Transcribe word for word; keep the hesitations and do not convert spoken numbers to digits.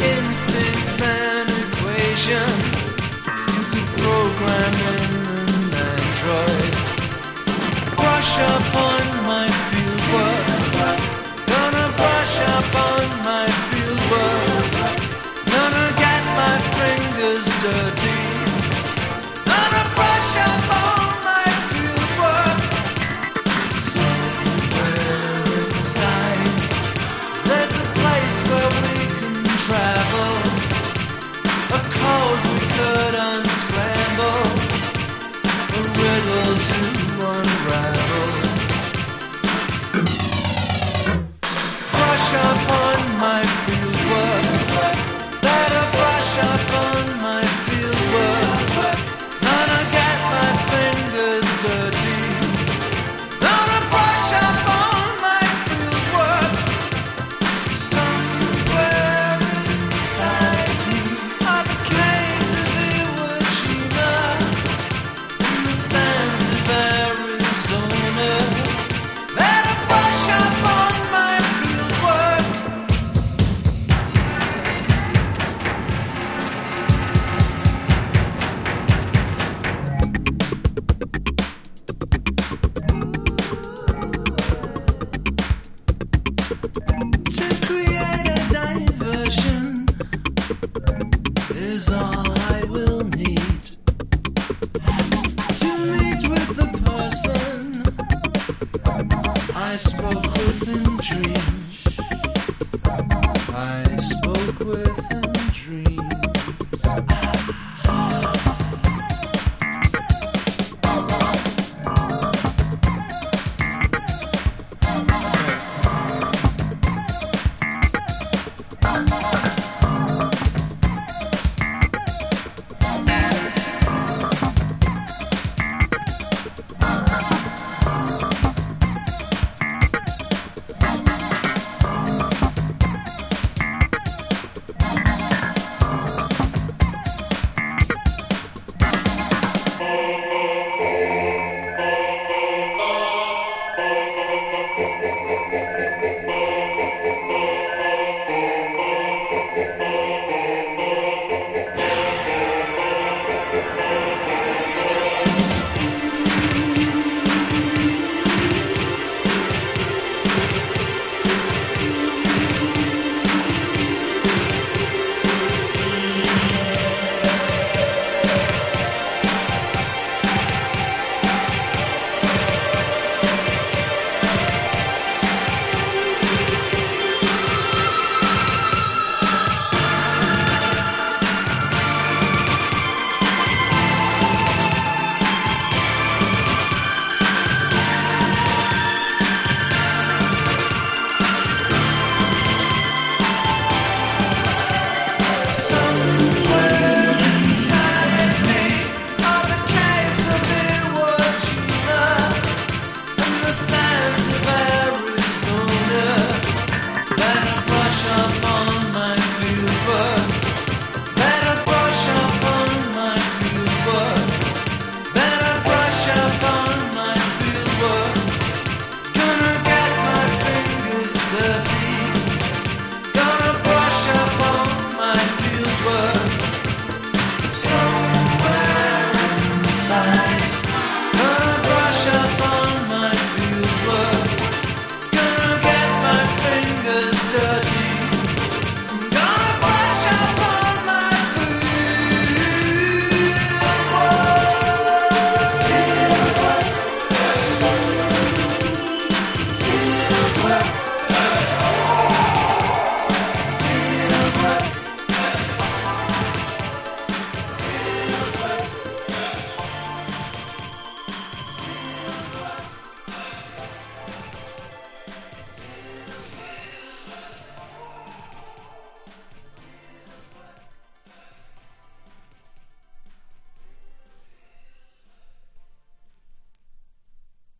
instincts and equation. You could program in an android. Brush up on my field work. Gonna brush up on my field work. Gonna get my fingers dirty. Gonna brush up on my field work. Somewhere inside there's a place where we can travel, a code we could unscramble, a riddle to unravel. Brush up on my field work. Better brush up on my field work. Gonna get my fingers dirty. Gonna brush up on my field work. Somewhere inside me are the caves of Iwo Jima and the sands of Arizona. Better brush up on my field work. To create a diversion is all I will need. To meet with the person I spoke with in dreams. I spoke with in dreams.